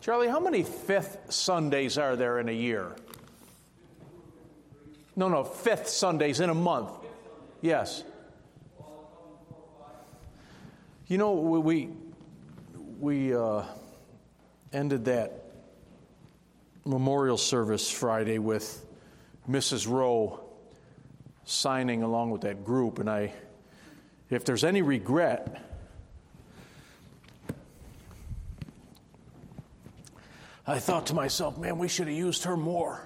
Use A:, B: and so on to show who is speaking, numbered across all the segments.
A: Charlie, how many fifth Sundays are there in a year? No, fifth Sundays in a month. Yes. You know, we ended that memorial service Friday with Mrs. Rowe signing along with that group, and if there's any regret, I thought to myself, man, we should have used her more.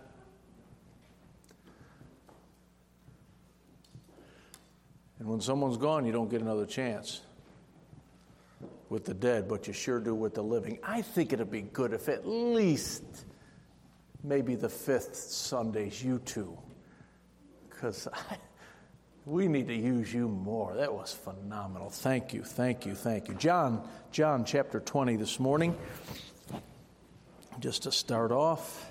A: And when someone's gone, you don't get another chance with the dead, but you sure do with the living. I think it'd be good if at least maybe the fifth Sundays, you two, because we need to use you more. That was phenomenal. Thank you. John chapter 20 this morning. Just to start off,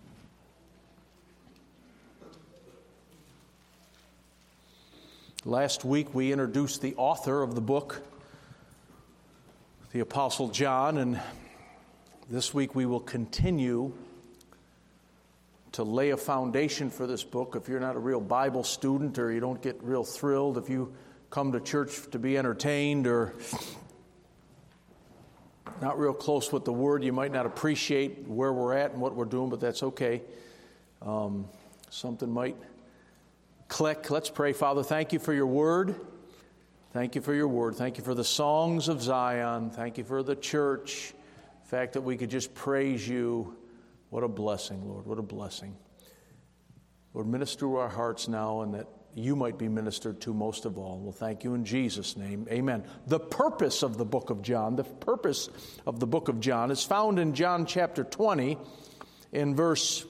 A: last week we introduced the author of the book, the Apostle John, and this week we will continue to lay a foundation for this book. If you're not a real Bible student, or you don't get real thrilled if you come to church to be entertained, or not real close with the Word, you might not appreciate where we're at and what we're doing, but that's okay. Something might click. Let's pray. Father, thank you for your Word. Thank you for your Word. Thank you for the songs of Zion. Thank you for the church. The fact that we could just praise you. What a blessing, Lord. What a blessing. Lord, minister to our hearts now, and that you might be ministered to most of all. Well, thank you in Jesus' name. Amen. The purpose of the book of John, is found in John chapter 20 in verse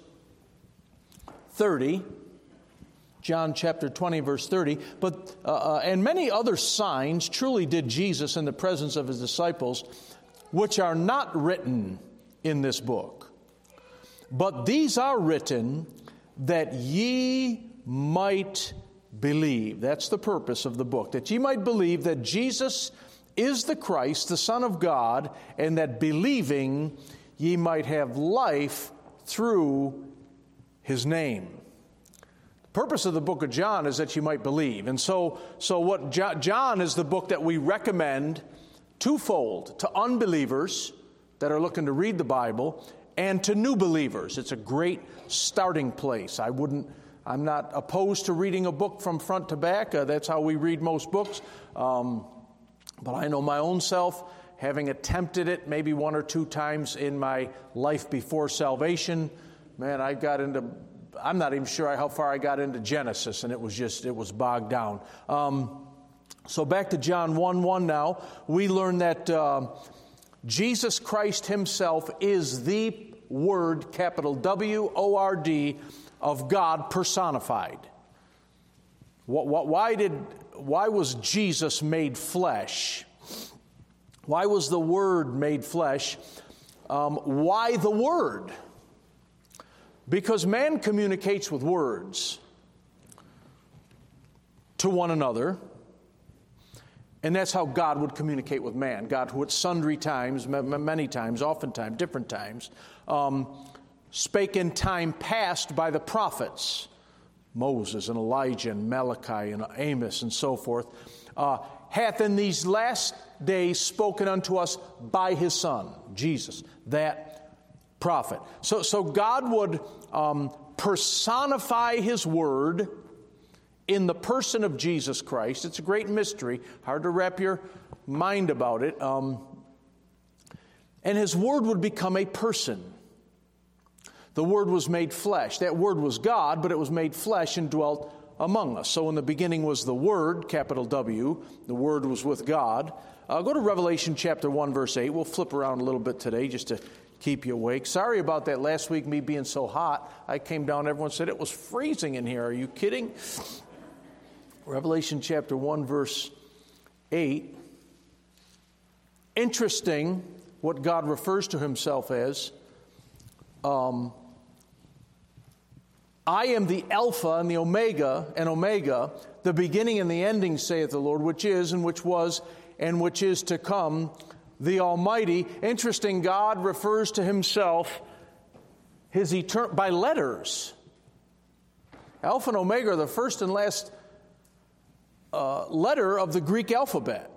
A: 30. John chapter 20, verse 30. But and many other signs truly did Jesus in the presence of his disciples, which are not written in this book. But these are written that ye might believe. That's the purpose of the book. That ye might believe that Jesus is the Christ, the Son of God, and that believing ye might have life through his name. The purpose of the book of John is that you might believe. And so what John is the book that we recommend twofold: to unbelievers that are looking to read the Bible, and to new believers. It's a great starting place. I'm not opposed to reading a book from front to back. That's how we read most books. But I know my own self, having attempted it maybe one or two times in my life before salvation, man, I'm not even sure how far I got into Genesis, and it was bogged down. So back to John 1:1 now. We learn that Jesus Christ himself is the Word, capital W-O-R-D, of God personified. Why was Jesus made flesh? Why was the Word made flesh? Why the Word? Because man communicates with words to one another, and that's how God would communicate with man. God, who at sundry times, many times, oftentimes, different times, spake in time past by the prophets, Moses and Elijah and Malachi and Amos and so forth, hath in these last days spoken unto us by his Son, Jesus, that prophet. So God would personify his word in the person of Jesus Christ. It's a great mystery, hard to wrap your mind about it. And his word would become a person. The Word was made flesh. That Word was God, but it was made flesh and dwelt among us. So in the beginning was the Word, capital W. The Word was with God. Go to Revelation chapter 1, verse 8. We'll flip around a little bit today just to keep you awake. Sorry about that last week, me being so hot. I came down, everyone said it was freezing in here. Are you kidding? Revelation chapter 1, verse 8. Interesting what God refers to himself as. I am the Alpha and the Omega, the beginning and the ending, saith the Lord, which is and which was and which is to come, the Almighty. Interesting, God refers to himself by letters. Alpha and Omega are the first and last letter of the Greek alphabet.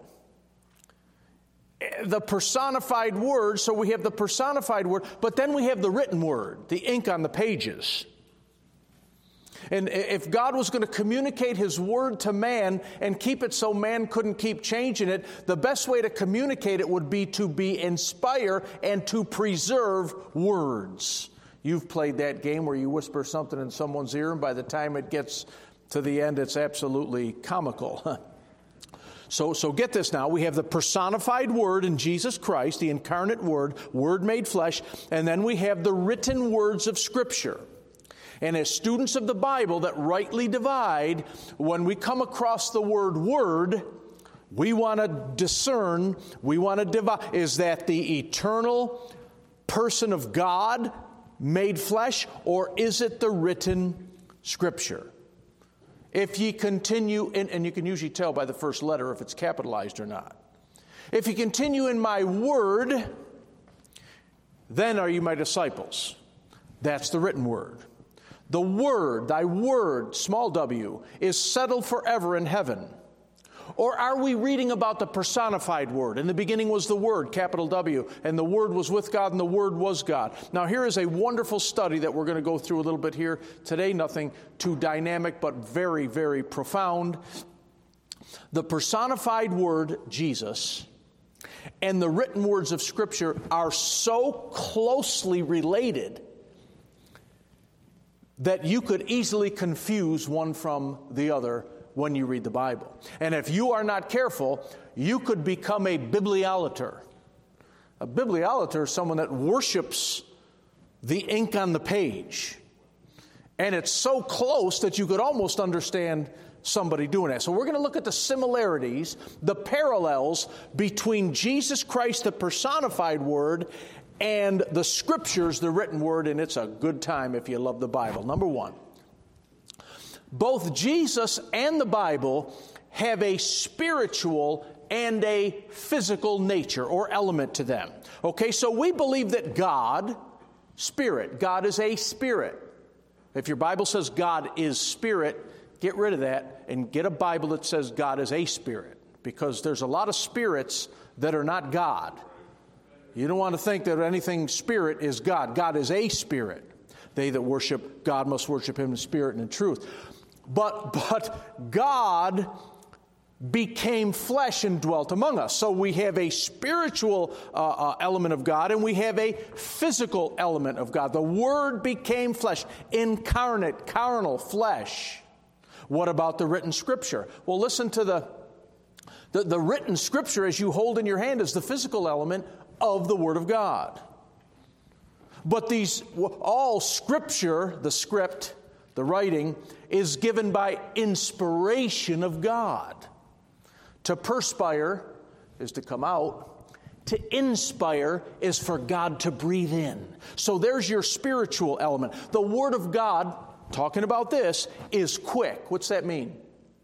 A: The personified word, so we have the personified word, but then we have the written word, the ink on the pages. And if God was going to communicate his word to man and keep it so man couldn't keep changing it, the best way to communicate it would be to inspire and to preserve words. You've played that game where you whisper something in someone's ear, and by the time it gets to the end, it's absolutely comical. So get this now. We have the personified word in Jesus Christ, the incarnate word, word made flesh, and then we have the written words of Scripture. And as students of the Bible that rightly divide, when we come across the word word, we want to discern, we want to divide. Is that the eternal person of God made flesh, or is it the written Scripture? If ye continue in, and you can usually tell by the first letter if it's capitalized or not. If you continue in my word, then are you my disciples. That's the written word. The word, thy word, small w, is settled forever in heaven. Or are we reading about the personified word? In the beginning was the Word, capital W, and the Word was with God, and the Word was God. Now here is a wonderful study that we're going to go through a little bit here today. Nothing too dynamic, but very, very profound. The personified word, Jesus, and the written words of Scripture are so closely related that you could easily confuse one from the other when you read the Bible. And if you are not careful, you could become a bibliolater. A bibliolater is someone that worships the ink on the page. And it's so close that you could almost understand somebody doing that. So we're going to look at the similarities, the parallels between Jesus Christ, the personified word, and the Scriptures, the written word, and it's a good time if you love the Bible. Number one, both Jesus and the Bible have a spiritual and a physical nature or element to them. Okay, so we believe that God, spirit, God is a spirit. If your Bible says God is spirit, get rid of that and get a Bible that says God is a spirit, because there's a lot of spirits that are not God. You don't want to think that anything spirit is God. God is a spirit. They that worship God must worship him in spirit and in truth. But God became flesh and dwelt among us. So we have a spiritual element of God, and we have a physical element of God. The Word became flesh, incarnate, carnal, flesh. What about the written Scripture? Well, listen to the written Scripture as you hold in your hand is the physical element of the Word of God. But all Scripture, the script, the writing, is given by inspiration of God. To perspire is to come out. To inspire is for God to breathe in. So there's your spiritual element. The Word of God, talking about this, is quick. What's that mean?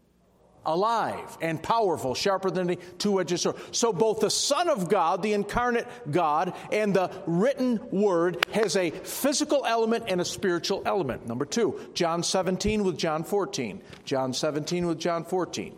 A: Alive and powerful, sharper than a two-edged sword. So both the Son of God, the incarnate God, and the written Word has a physical element and a spiritual element. Number two, John 17 with John 14. John 17 with John 14.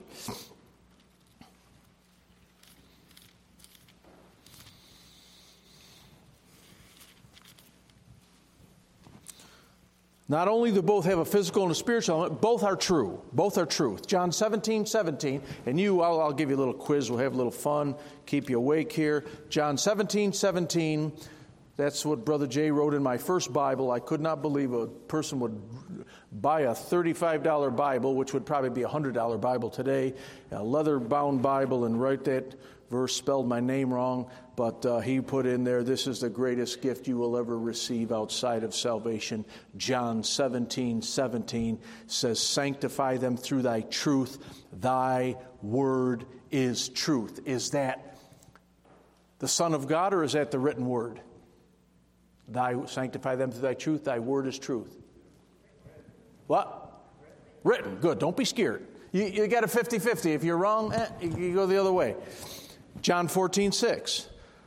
A: Not only do both have a physical and a spiritual element, both are true. Both are truth. John 17:17, and I'll give you a little quiz. We'll have a little fun, keep you awake here. John 17:17, that's what Brother Jay wrote in my first Bible. I could not believe a person would buy a $35 Bible, which would probably be a $100 Bible today, a leather-bound Bible, and write that verse, spelled my name wrong, but he put in there, this is the greatest gift you will ever receive outside of salvation. John 17:17 says, sanctify them through thy truth. Thy word is truth. Is that the Son of God, or is that the written word? Sanctify them through thy truth. Thy word is truth. What? Written. Good. Don't be scared. You got a 50-50. If you're wrong, you go the other way. John 14:6.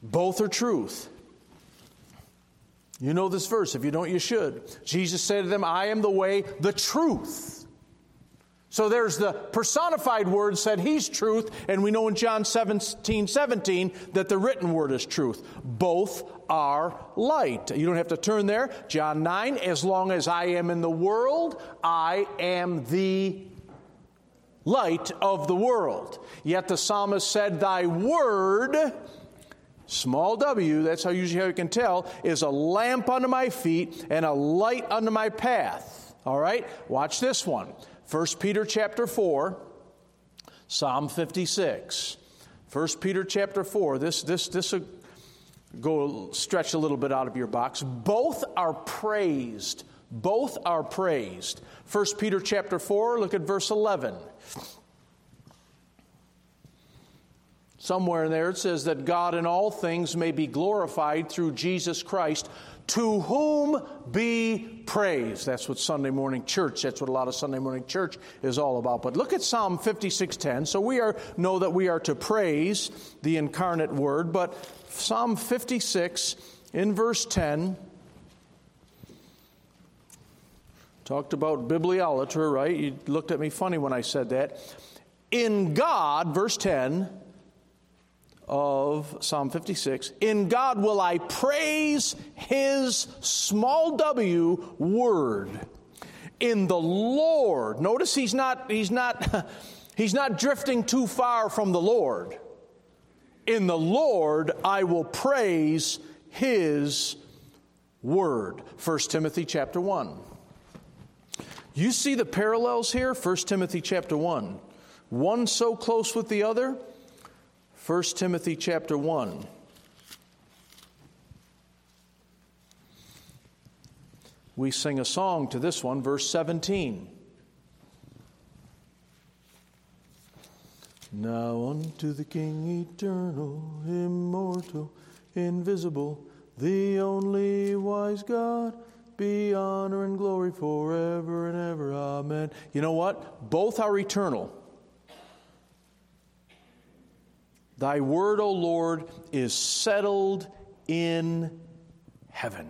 A: Both are truth. You know this verse. If you don't, you should. Jesus said to them, I am the way, the truth. So there's the personified word said he's truth, and we know in John 17:17 that the written word is truth. Both are light. You don't have to turn there. John 9, as long as I am in the world, I am the light of the world. Yet the psalmist said, thy word, small w, that's usually how you can tell, is a lamp unto my feet and a light unto my path. All right? Watch this one. 1 Peter chapter 4, Psalm 56. 1 Peter chapter 4. This will go stretch a little bit out of your box. Both are praised. Both are praised. 1 Peter chapter 4, look at verse 11. Somewhere in there it says that God in all things may be glorified through Jesus Christ, to whom be praise. That's what Sunday morning church, that's what a lot of Sunday morning church is all about. But look at Psalm 56:10. So we know that we are to praise the incarnate word. But Psalm 56 in verse 10 talked about bibliolatry, right? You looked at me funny when I said that. In God, verse 10 of Psalm 56, in God will I praise his small w word. In the Lord, notice he's not drifting too far from the Lord. In the Lord I will praise his word. 1 Timothy chapter 1. You see the parallels here? 1 Timothy chapter 1. One so close with the other. 1 Timothy chapter 1. We sing a song to this one, verse 17. Now unto the King eternal, immortal, invisible, the only wise God, be honor and glory forever and ever. Amen. You know what? Both are eternal. Thy word, O Lord, is settled in heaven.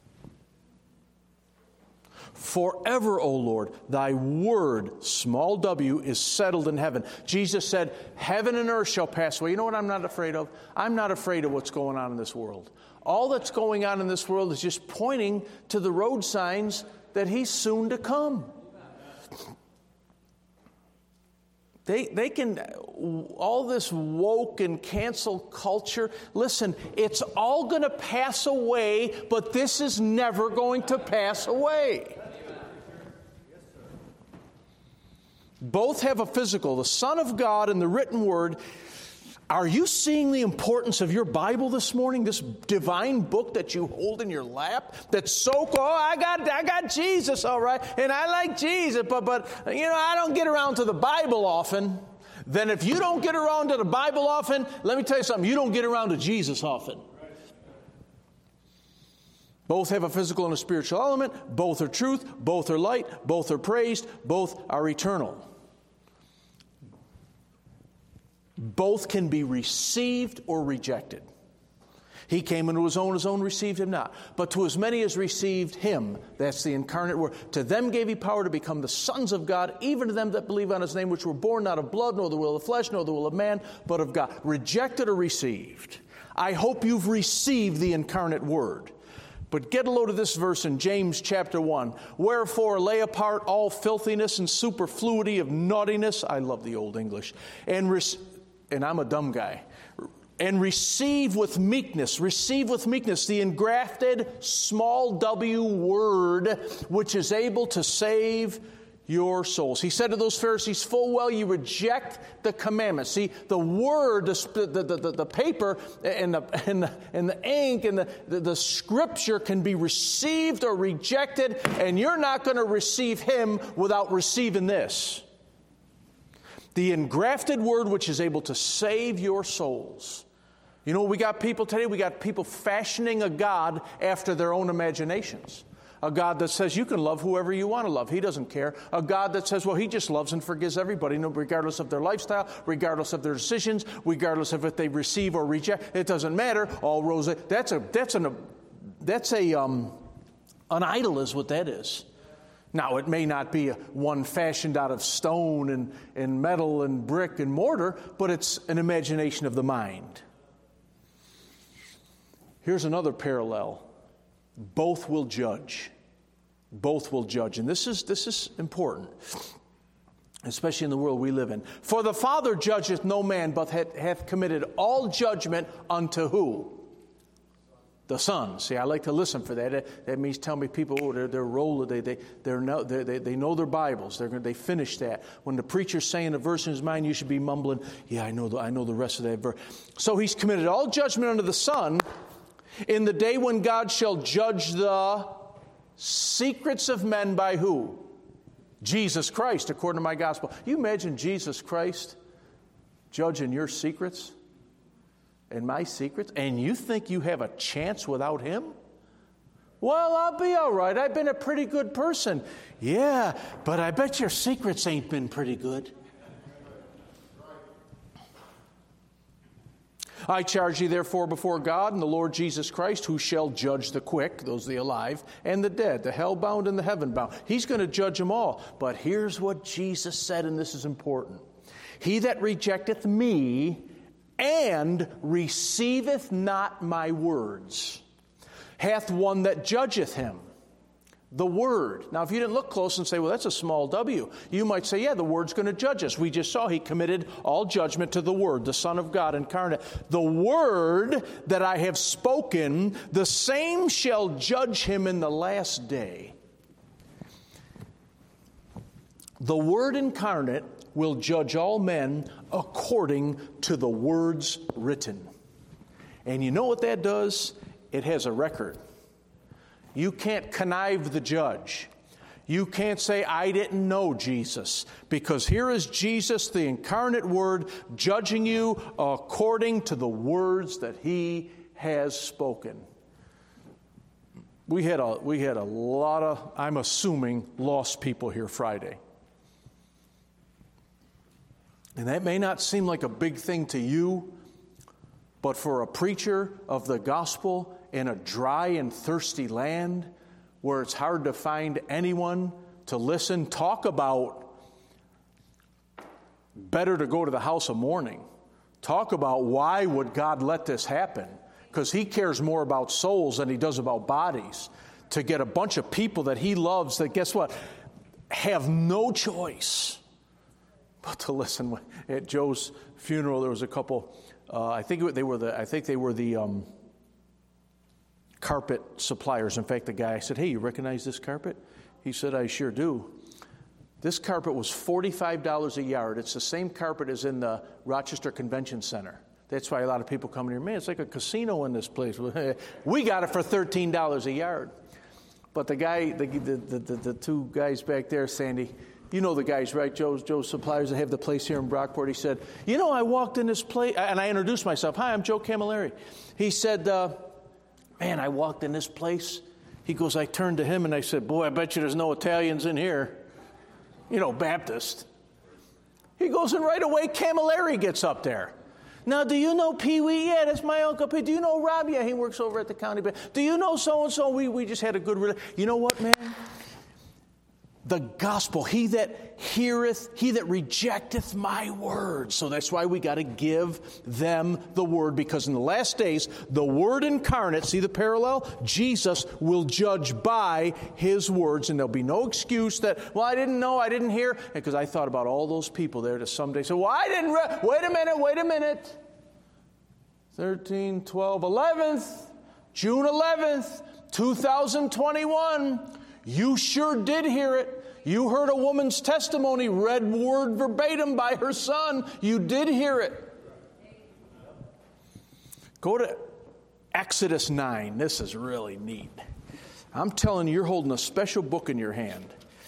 A: Forever, O Lord, thy word, small w, is settled in heaven. Jesus said, heaven and earth shall pass away. You know what I'm not afraid of? I'm not afraid of what's going on in this world. All that's going on in this world is just pointing to the road signs that he's soon to come. They can, all this woke and cancel culture, listen, it's all going to pass away, but this is never going to pass away. Both have a physical, the Son of God and the written word. Are you seeing the importance of your Bible this morning, this divine book that you hold in your lap? That's so cool. Oh, I got Jesus, all right, and I like Jesus, but you know, I don't get around to the Bible often. Then if you don't get around to the Bible often, let me tell you something, you don't get around to Jesus often. Both have a physical and a spiritual element. Both are truth. Both are light. Both are praised. Both are eternal. Both can be received or rejected. He came into his own received him not. But to as many as received him, that's the incarnate word, to them gave he power to become the sons of God, even to them that believe on his name, which were born not of blood, nor the will of the flesh, nor the will of man, but of God. Rejected or received. I hope you've received the incarnate word. But get a load of this verse in James chapter 1. Wherefore lay apart all filthiness and superfluity of naughtiness. I love the Old English. And I'm a dumb guy. And receive with meekness the engrafted small w word, which is able to save your souls. He said to those Pharisees, full well you reject the commandments. See, the word, the paper and the ink and the scripture can be received or rejected, and you're not going to receive him without receiving this. The engrafted word which is able to save your souls. You know, we got people today, we got people fashioning a God after their own imaginations. A God that says you can love whoever you want to love. He doesn't care. A God that says, well, he just loves and forgives everybody, regardless of their lifestyle, regardless of their decisions, regardless of if they receive or reject. It doesn't matter. All rose. That's an idol is what that is. Now, it may not be one fashioned out of stone and metal and brick and mortar, but it's an imagination of the mind. Here's another parallel. Both will judge. Both will judge. And this is important, especially in the world we live in. For the Father judgeth no man, but hath committed all judgment unto who? The Son. See, I like to listen for that. That means tell me people, they're rolled, they know their Bibles. They finish that. When the preacher's saying a verse in his mind, you should be mumbling, yeah, I know the rest of that verse. So he's committed all judgment unto the Son in the day when God shall judge the secrets of men by who? Jesus Christ, according to my gospel. You imagine Jesus Christ judging your secrets? And my secrets, and you think you have a chance without him? Well, I'll be all right. I've been a pretty good person. Yeah, but I bet your secrets ain't been pretty good. I charge you therefore before God and the Lord Jesus Christ, who shall judge the quick, those the alive, and the dead, the hell-bound and the heaven-bound. He's going to judge them all. But here's what Jesus said, and this is important. He that rejecteth me and receiveth not my words, hath one that judgeth him. The Word. Now, if you didn't look close and say, well, that's a small w, you might say, yeah, the Word's going to judge us. We just saw he committed all judgment to the Word, the Son of God incarnate. The Word that I have spoken, the same shall judge him in the last day. The Word incarnate will judge all men according to the words written. And you know what that does? It has a record. You can't connive the judge. You can't say, I didn't know Jesus. Because here is Jesus, the incarnate Word, judging you according to the words that he has spoken. We had a lot of, I'm assuming, lost people here Friday. And that may not seem like a big thing to you, but for a preacher of the gospel in a dry and thirsty land where it's hard to find anyone to listen, talk about better to go to the house of mourning. Talk about why would God let this happen? Because he cares more about souls than he does about bodies. To get a bunch of people that he loves that, guess what, have no choice but to listen. At Joe's funeral, there was a couple. I think they were the carpet suppliers. In fact, the guy said, "Hey, you recognize this carpet?" He said, "I sure do." This carpet was $45 a yard. It's the same carpet as in the Rochester Convention Center. That's why a lot of people come in here. Man, it's like a casino in this place. We got it for $13 a yard. But the guy, the two guys back there, Sandy. You know the guys, right? Joe's suppliers that have the place here in Brockport. He said, I walked in this place, and I introduced myself. Hi, I'm Joe Camilleri. He said, man, I walked in this place. He goes, I turned to him and I said, boy, I bet you there's no Italians in here. Baptist. He goes, and right away, Camilleri gets up there. Now, do you know Pee Wee? Yeah, that's my Uncle Pee. Do you know Rob? Yeah, he works over at the county bank. Do you know so-and-so? We just had a good relationship. You know what, man? The gospel, he that heareth, he that rejecteth my word. So that's why we got to give them the word, because in the last days, the word incarnate, see the parallel? Jesus will judge by his words, and there'll be no excuse that, well, I didn't know, I didn't hear, because I thought about all those people there to someday say, well, I didn't, wait a minute. 13, 12, 11th, June 11th, 2021. You sure did hear it. You heard a woman's testimony read word verbatim by her son. You did hear it. Go to Exodus 9. This is really neat. I'm telling you, you're holding a special book in your hand.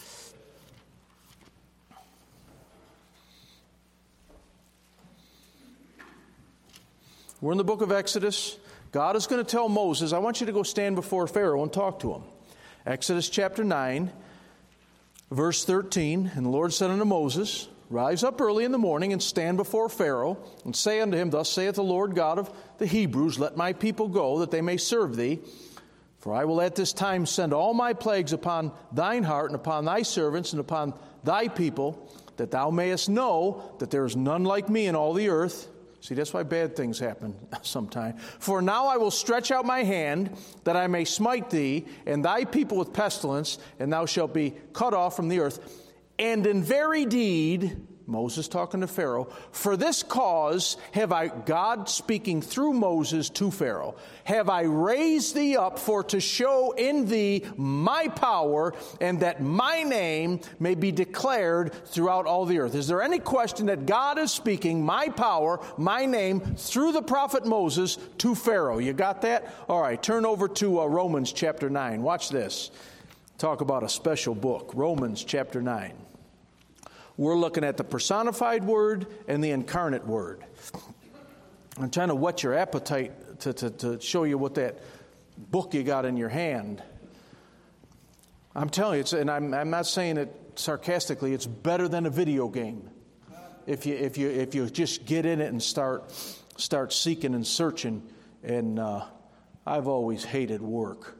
A: We're in the book of Exodus. God is going to tell Moses, I want you to go stand before Pharaoh and talk to him. Exodus chapter 9, verse 13, and the Lord said unto Moses, Rise up early in the morning and stand before Pharaoh, and say unto him, Thus saith the Lord God of the Hebrews, Let my people go, that they may serve thee. For I will at this time send all my plagues upon thine heart, and upon thy servants, and upon thy people, that thou mayest know that there is none like me in all the earth. See, that's why bad things happen sometimes. For now I will stretch out my hand, that I may smite thee and thy people with pestilence, and thou shalt be cut off from the earth. And in very deed, Moses talking to Pharaoh, for this cause have I, God speaking through Moses to Pharaoh, have I raised thee up for to show in thee my power, and that my name may be declared throughout all the earth. Is there any question that God is speaking my power, my name, through the prophet Moses to Pharaoh? You got that? All right, turn over to Romans chapter 9. Watch this. Talk about a special book. Romans chapter 9. We're looking at the personified word and the incarnate word. I'm trying to whet your appetite to show you what that book you got in your hand. I'm telling you, and I'm not saying it sarcastically, it's better than a video game. If you just get in it and start seeking and searching. And I've always hated work.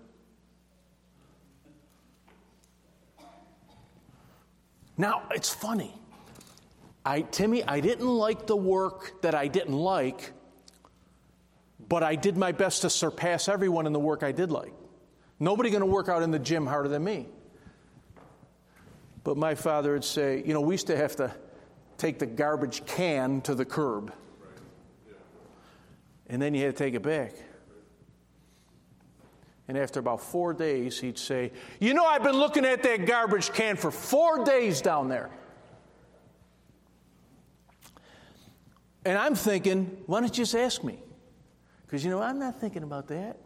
A: Now, it's funny. Timmy, I didn't like the work that I didn't like, but I did my best to surpass everyone in the work I did like. Nobody going to work out in the gym harder than me. But my father would say, we used to have to take the garbage can to the curb. And then you had to take it back. And after about 4 days, he'd say, I've been looking at that garbage can for 4 days down there. And I'm thinking, why don't you just ask me? Because, I'm not thinking about that.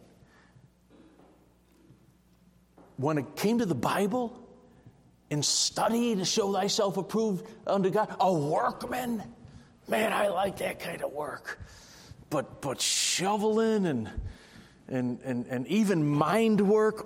A: When it came to the Bible and study to show thyself approved unto God, a workman, man, I like that kind of work. But shoveling and even mind work,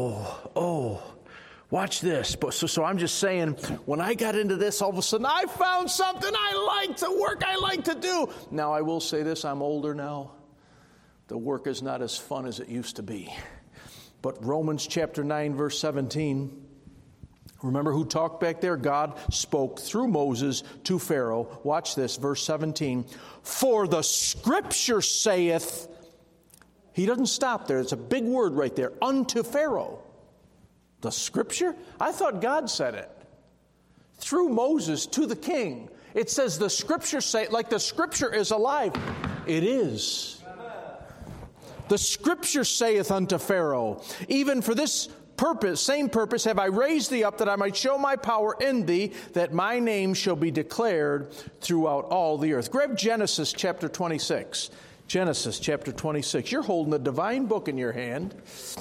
A: watch this. So I'm just saying, when I got into this, all of a sudden I found something I like to work, I like to do. Now I will say this, I'm older now. The work is not as fun as it used to be. But Romans chapter 9, verse 17, remember who talked back there? God spoke through Moses to Pharaoh. Watch this, verse 17. For the scripture saith, he doesn't stop there. It's a big word right there. Unto Pharaoh. The scripture? I thought God said it. Through Moses to the king. It says the scripture say, like the scripture is alive. It is. The scripture saith unto Pharaoh, even for this purpose, same purpose, have I raised thee up that I might show my power in thee, that my name shall be declared throughout all the earth. Grab Genesis chapter 26. Genesis chapter 26. You're holding the divine book in your hand.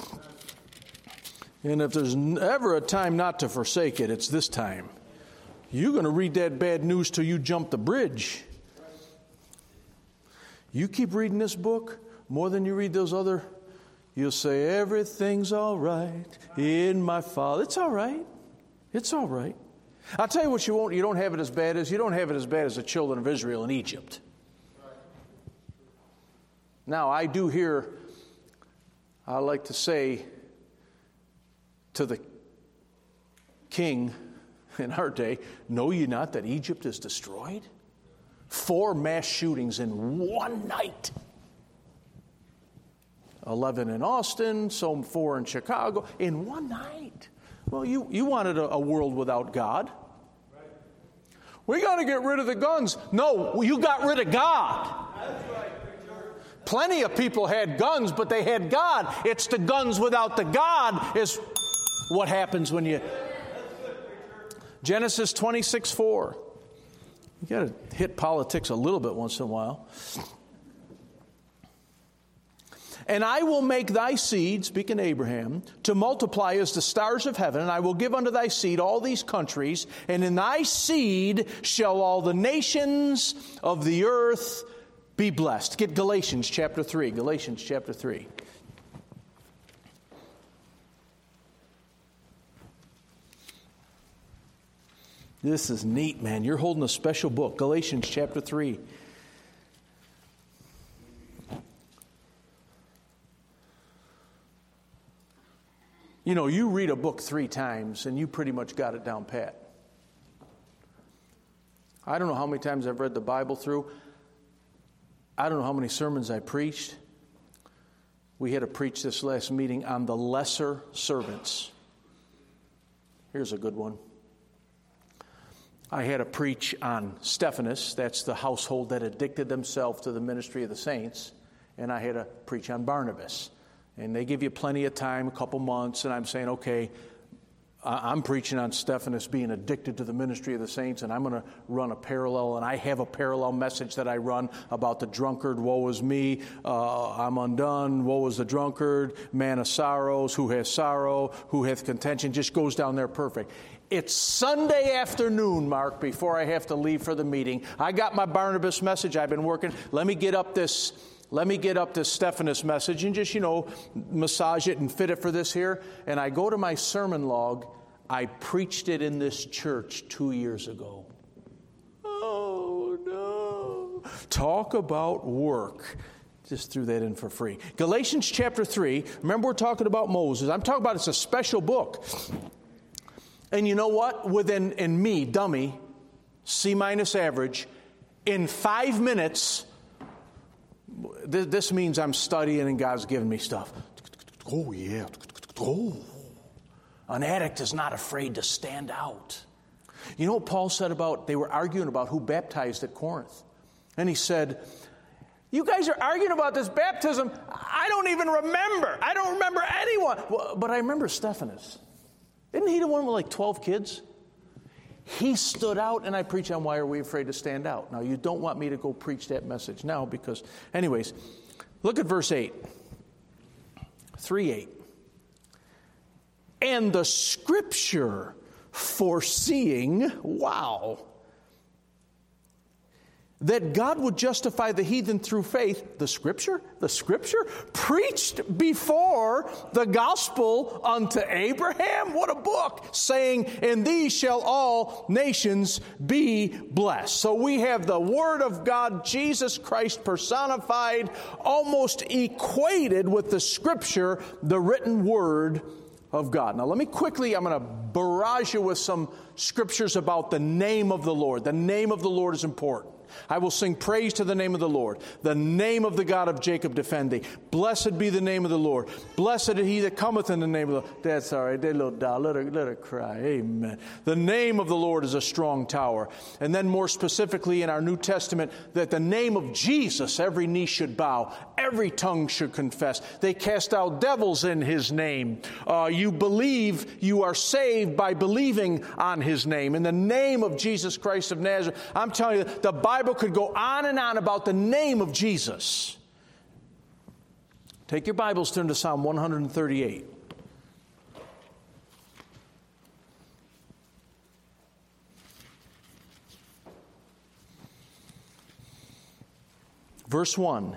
A: And if there's ever a time not to forsake it, it's this time. You're going to read that bad news till you jump the bridge. You keep reading this book more than you read those other, you'll say, everything's all right in my Father. It's all right. It's all right. I'll tell you what you won't. You don't have it as bad as the children of Israel in Egypt. Now, I do hear, I like to say to the king in our day, know ye not that Egypt is destroyed? 4 mass shootings in one night. 11 in Austin, some 4 in Chicago, in one night. Well, you wanted a world without God. We got to get rid of the guns. No, you got rid of God. Plenty of people had guns, but they had God. It's the guns without the God is what happens when you... Genesis 26:4. You got to hit politics a little bit once in a while. And I will make thy seed, speaking to Abraham, to multiply as the stars of heaven, and I will give unto thy seed all these countries, and in thy seed shall all the nations of the earth be blessed. Get Galatians chapter 3. Galatians chapter 3. This is neat, man. You're holding a special book, Galatians chapter 3. You know, you read a book 3 times and you pretty much got it down pat. I don't know how many times I've read the Bible through. I don't know how many sermons I preached. We had to preach this last meeting on the lesser servants. Here's a good one. I had to preach on Stephanus. That's the household that addicted themselves to the ministry of the saints. And I had to preach on Barnabas. And they give you plenty of time, a couple months, and I'm saying, okay, I'm preaching on Stephanus being addicted to the ministry of the saints, and I'm going to run a parallel, and I have a parallel message that I run about the drunkard. Woe is me, I'm undone, woe is the drunkard, man of sorrows, who has sorrow, who hath contention, just goes down there perfect. It's Sunday afternoon, Mark, before I have to leave for the meeting. I got my Barnabas message, I've been working, let me get up this Stephanus message and just, massage it and fit it for this here. And I go to my sermon log. I preached it in this church 2 years ago. Oh, no. Talk about work. Just threw that in for free. Galatians chapter 3. Remember, we're talking about Moses. I'm talking about it's a special book. And you know what? In me, dummy, C- average, in 5 minutes... This means I'm studying and God's giving me stuff. Oh, yeah. Oh. An addict is not afraid to stand out. You know what Paul said about, they were arguing about who baptized at Corinth. And he said, you guys are arguing about this baptism. I don't even remember. I don't remember anyone. Well, but I remember Stephanus. Isn't he the one with like 12 kids? He stood out, and I preach on why are we afraid to stand out. Now, you don't want me to go preach that message now because, anyways, look at verse 8. 3:8. And the Scripture foreseeing, that God would justify the heathen through faith, the Scripture preached before the gospel unto Abraham. What a book! Saying, in these shall all nations be blessed. So we have the Word of God, Jesus Christ personified, almost equated with the Scripture, the written Word of God. Now let me quickly, I'm going to barrage you with some scriptures about the name of the Lord. The name of the Lord is important. I will sing praise to the name of the Lord. The name of the God of Jacob defend thee. Blessed be the name of the Lord. Blessed is he that cometh in the name of the Lord. That's all right. That little doll, let her cry. Amen. The name of the Lord is a strong tower. And then more specifically in our New Testament, that the name of Jesus, every knee should bow. Every tongue should confess. They cast out devils in his name. You believe you are saved by believing on his name. In the name of Jesus Christ of Nazareth. I'm telling you, the Bible could go on and on about the name of Jesus. Take your Bibles, turn to Psalm 138. Verse 1.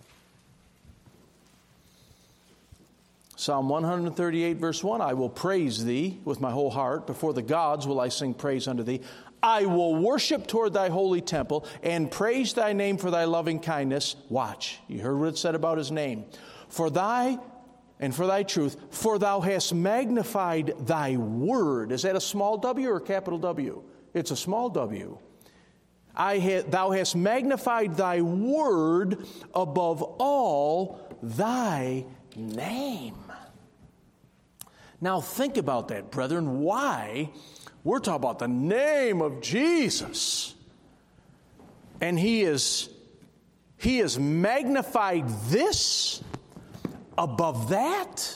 A: Psalm 138, verse 1. I will praise thee with my whole heart. Before the gods will I sing praise unto thee. I will worship toward thy holy temple and praise thy name for thy loving kindness. Watch. You heard what it said about his name. For thy truth, for thou hast magnified thy word. Is that a small w or a capital W? It's a small w. Thou hast magnified thy word above all thy name. Now think about that, brethren. Why? We're talking about the name of Jesus. And he is magnified this above that.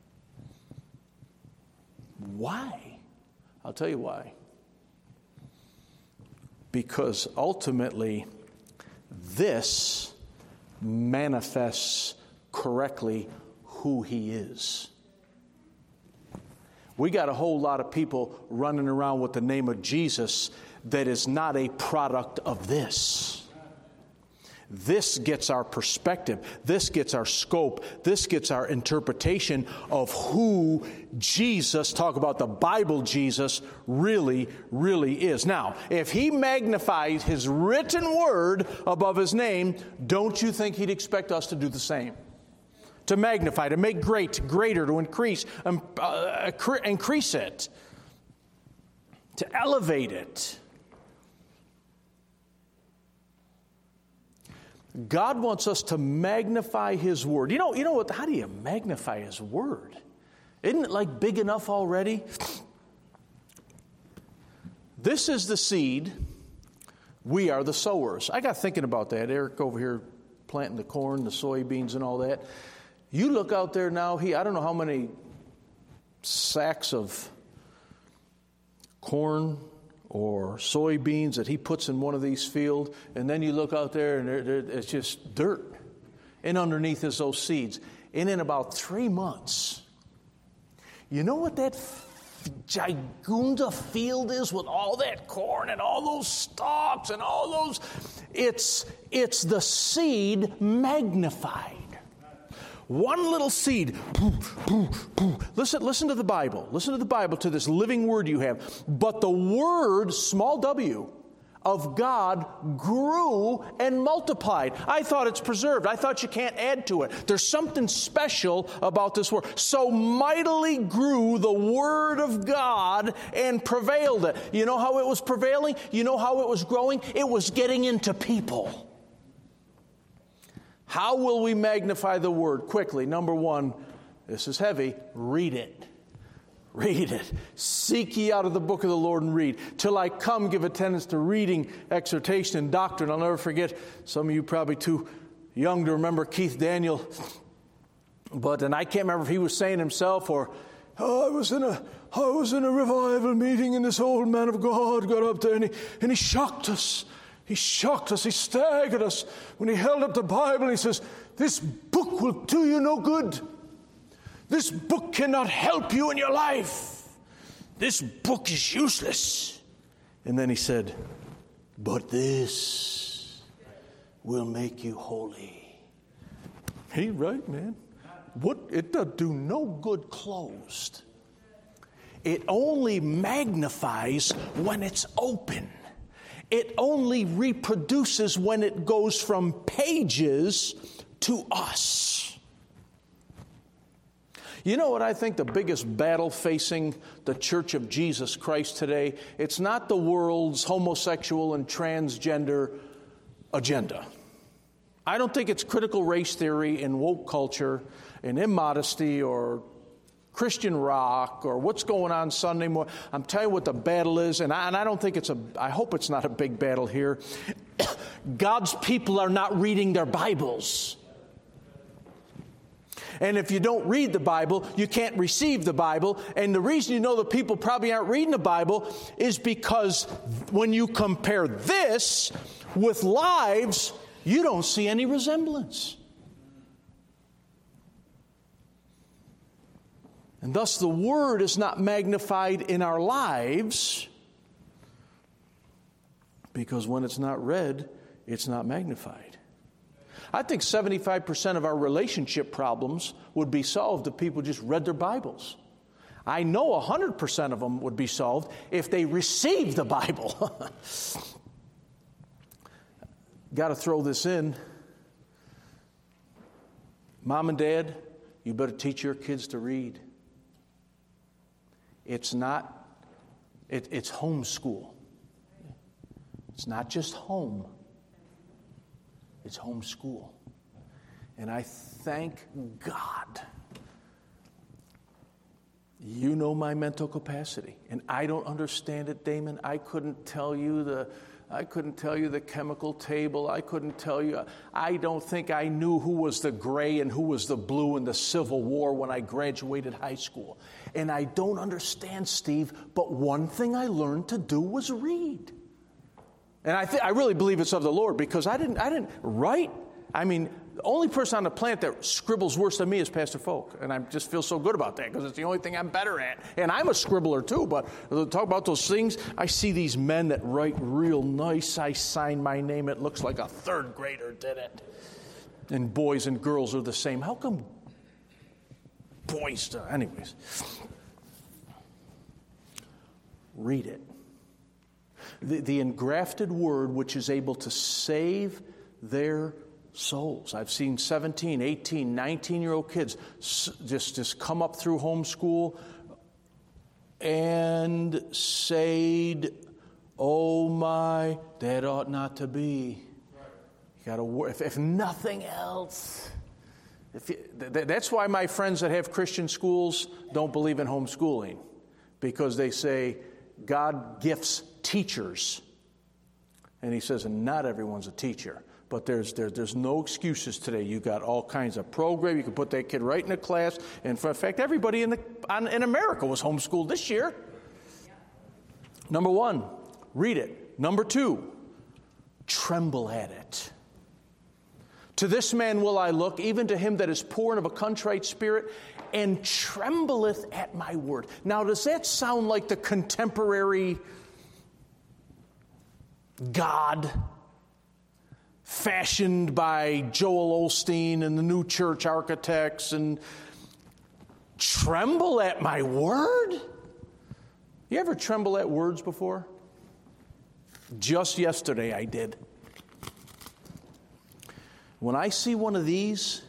A: Why? I'll tell you why. Because ultimately, this manifests correctly who he is. We got a whole lot of people running around with the name of Jesus that is not a product of this. This gets our perspective. This gets our scope. This gets our interpretation of who Jesus, talk about the Bible Jesus, really, really is. Now, if he magnifies his written word above his name, don't you think he'd expect us to do the same? To magnify, to make greater, to increase it, to elevate it. God wants us to magnify his word. You know what? How do you magnify his word? Isn't it like big enough already? This is the seed. We are the sowers. I got thinking about that. Eric over here planting the corn, the soybeans and all that. You look out there now, I don't know how many sacks of corn or soybeans that he puts in one of these fields, and then you look out there and it's just dirt. And underneath is those seeds. And in about 3 months, you know what that gigunda field is with all that corn and all those stalks and all those? It's the seed magnified. One little seed. Listen to the Bible. Listen to the Bible, to this living word you have. But the word, small w, of God grew and multiplied. I thought it's preserved. I thought you can't add to it. There's something special about this word. So mightily grew the word of God and prevailed it. You know how it was prevailing? You know how it was growing? It was getting into people. How will we magnify the word? Quickly, number one, this is heavy, read it. Read it. Seek ye out of the book of the Lord and read. Till I come, give attendance to reading, exhortation, and doctrine. I'll never forget, some of you probably too young to remember Keith Daniel, and I can't remember if he was saying himself or, I was in a revival meeting and this old man of God got up there and he shocked us. He shocked us. He staggered us when he held up the Bible and he says, this book will do you no good. This book cannot help you in your life. This book is useless. And then he said, but this will make you holy. He right, man. It does do no good closed. It only magnifies when it's open. It only reproduces when it goes from pages to us. You know what I think the biggest battle facing the Church of Jesus Christ today? It's not the world's homosexual and transgender agenda. I don't think it's critical race theory and woke culture and immodesty or Christian rock or what's going on Sunday morning. I'm telling you what the battle is, and I don't think I hope it's not a big battle here. God's people are not reading their Bibles. And if you don't read the Bible, you can't receive the Bible. And the reason you know the people probably aren't reading the Bible is because when you compare this with lives, you don't see any resemblance. And thus the word is not magnified in our lives because when it's not read, it's not magnified. I think 75% of our relationship problems would be solved if people just read their Bibles. I know 100% of them would be solved if they received the Bible. Got to throw this in. Mom and Dad, you better teach your kids to read. It's homeschool. It's not just home. It's homeschool. And I thank God. You know my mental capacity. And I don't understand it, Damon. I couldn't tell you the chemical table. I don't think I knew who was the gray and who was the blue in the Civil War when I graduated high school. And I don't understand, Steve, but one thing I learned to do was read. And I really believe it's of the Lord because I didn't write. I mean, The only person on the planet that scribbles worse than me is Pastor Folk. And I just feel so good about that because it's the only thing I'm better at. And I'm a scribbler too, but talk about those things. I see these men that write real nice. I sign my name. It looks like a third grader did it. And boys and girls are the same. How come boys do? Anyways. Read it. The engrafted word which is able to save their souls. I've seen 17, 18, 19-year-old kids just come up through homeschool and say, oh my, that ought not to be. You got to, if nothing else. That's why my friends that have Christian schools don't believe in homeschooling, because they say God gifts teachers, and he says, and not everyone's a teacher. But there's no excuses today. You got all kinds of programs. You can put that kid right in a class. And in fact, everybody in America was homeschooled this year. Number one, read it. Number two, tremble at it. To this man will I look, even to him that is poor and of a contrite spirit, and trembleth at my word. Now, does that sound like the contemporary God fashioned by Joel Osteen and the New Church Architects, and tremble at my word? You ever tremble at words before? Just yesterday I did. When I see one of these,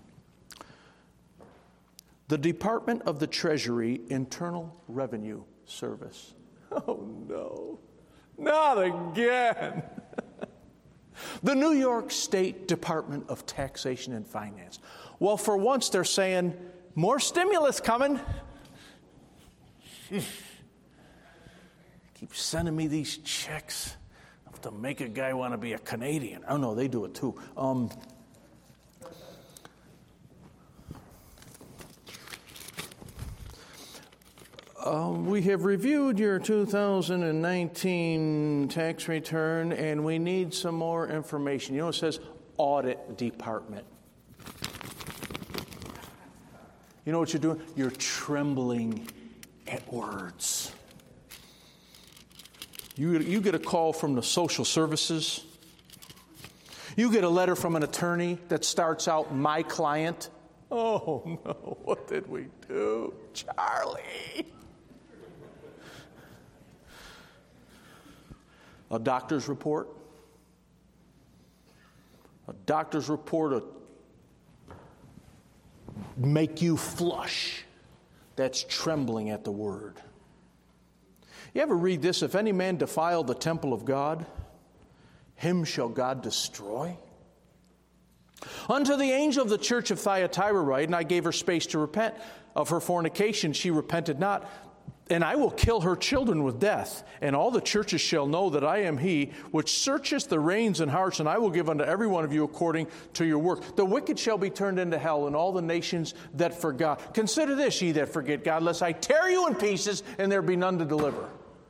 A: the Department of the Treasury, Internal Revenue Service. Oh no, not again. The New York State Department of Taxation and Finance. Well, for once they're saying, more stimulus coming. Keep sending me these checks to make a guy want to be a Canadian. Oh, no, they do it too. We have reviewed your 2019 tax return, and we need some more information. You know, it says audit department. You know what you're doing? You're trembling at words. You get a call from the social services. You get a letter from an attorney that starts out, my client. Oh, no, what did we do, Charlie? A doctor's report. A doctor's report will make you flush. That's trembling at the word. You ever read this? If any man defile the temple of God, him shall God destroy. Unto the angel of the church of Thyatira write, and I gave her space to repent of her fornication. She repented not. And I will kill her children with death, and all the churches shall know that I am he which searcheth the reins and hearts, and I will give unto every one of you according to your work. The wicked shall be turned into hell, and all the nations that forgot. Consider this, ye that forget God, lest I tear you in pieces, and there be none to deliver.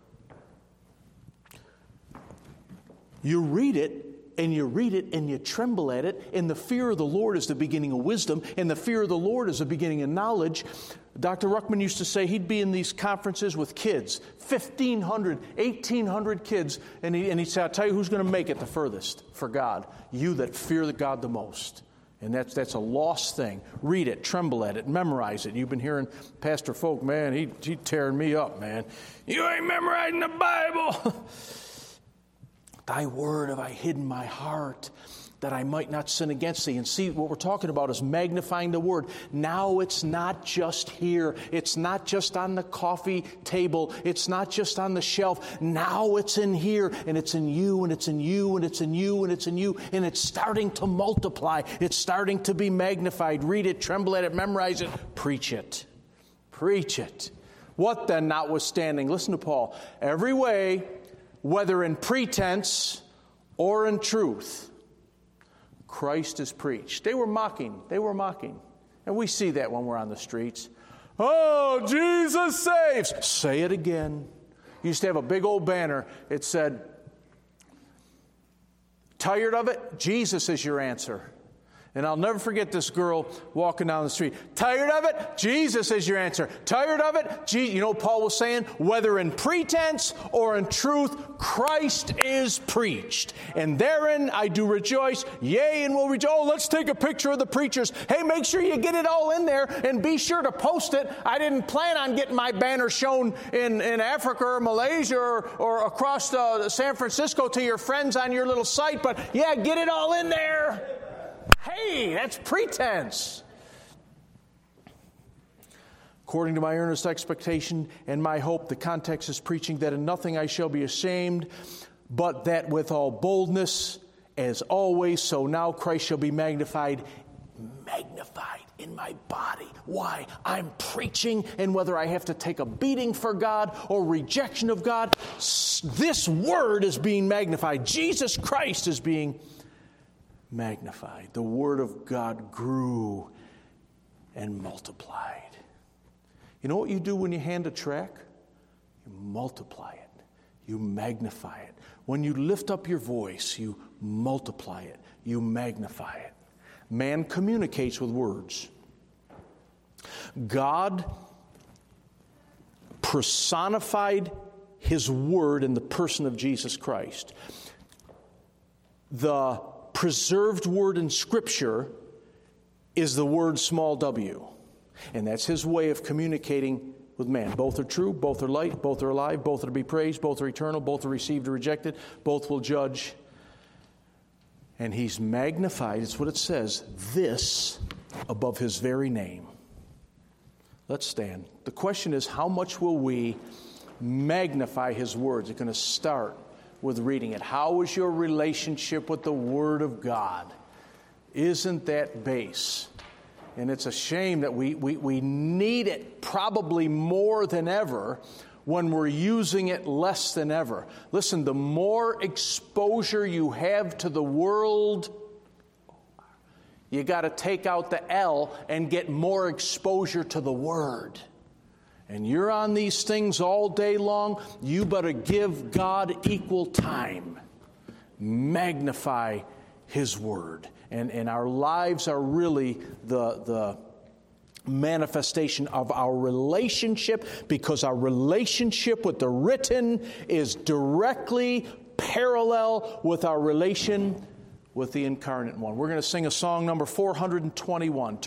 A: You read it, and you read it, and you tremble at it, and the fear of the Lord is the beginning of wisdom, and the fear of the Lord is the beginning of knowledge. Dr. Ruckman used to say he'd be in these conferences with kids, 1,500, 1,800 kids, and he'd say, I'll tell you who's going to make it the furthest for God. You that fear the God the most. And that's a lost thing. Read it, tremble at it, memorize it. You've been hearing Pastor Folk, man, he tearing me up, man. You ain't memorizing the Bible. Thy word have I hid in my heart, that I might not sin against thee. And see, what we're talking about is magnifying the word. Now it's not just here. It's not just on the coffee table. It's not just on the shelf. Now it's in here, and it's in you, and it's in you, and it's in you, and it's in you, and it's starting to multiply. It's starting to be magnified. Read it, tremble at it, memorize it, preach it. Preach it. What then, notwithstanding? Listen to Paul. Every way, whether in pretense or in truth, Christ is preached. They were mocking. And we see that when we're on the streets. Oh, Jesus saves. Say it again. You used to have a big old banner. It said, tired of it? Jesus is your answer. And I'll never forget this girl walking down the street. Tired of it? Jesus is your answer. Tired of it? You know what Paul was saying? Whether in pretense or in truth, Christ is preached. And therein I do rejoice, yea, and will rejoice. Oh, let's take a picture of the preachers. Hey, make sure you get it all in there and be sure to post it. I didn't plan on getting my banner shown in Africa or Malaysia or across San Francisco to your friends on your little site, but yeah, get it all in there. Hey, that's pretense. According to my earnest expectation and my hope, the context is preaching that in nothing I shall be ashamed, but that with all boldness, as always, so now Christ shall be magnified in my body. Why? I'm preaching, and whether I have to take a beating for God or rejection of God, this word is being magnified. Jesus Christ is being magnified. The word of God grew and multiplied. You know what you do when you hand a tract? You multiply it. You magnify it. When you lift up your voice, you multiply it. You magnify it. Man communicates with words. God personified His word in the person of Jesus Christ. The preserved word in Scripture is the word small w. And that's His way of communicating with man. Both are true, both are light, both are alive, both are to be praised, both are eternal, both are received or rejected, both will judge. And He's magnified, it's what it says, this above His very name. Let's stand. The question is, how much will we magnify His words? It's going to start with reading it. How is your relationship with the Word of God? Isn't that base? And it's a shame that we need it probably more than ever when we're using it less than ever. Listen, the more exposure you have to the world, you got to take out the L and get more exposure to the Word. And you're on these things all day long, you better give God equal time. Magnify His Word. And our lives are really the manifestation of our relationship, because our relationship with the written is directly parallel with our relation with the incarnate one. We're going to sing a song number 421.